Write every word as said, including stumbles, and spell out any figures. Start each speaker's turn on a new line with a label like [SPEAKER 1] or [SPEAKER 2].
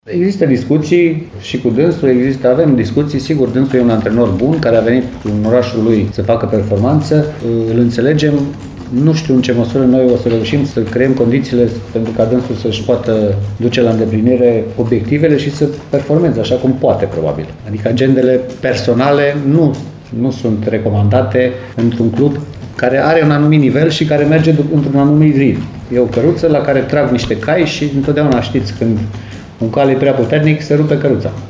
[SPEAKER 1] Există discuții și cu dânsul, există, avem discuții, sigur, dânsul e un antrenor bun care a venit în orașul lui să facă performanță, îl înțelegem, nu știu în ce măsură noi o să reușim să creăm condițiile pentru ca dânsul să-și poată duce la îndeplinire obiectivele și să performeze așa cum poate, probabil. Adică agendele personale nu, nu sunt recomandate într-un club care are un anumit nivel și care merge într-un anumit ritm. E o căruță la care trag niște cai și întotdeauna știți când un cal e prea puternic, se rupe căruța.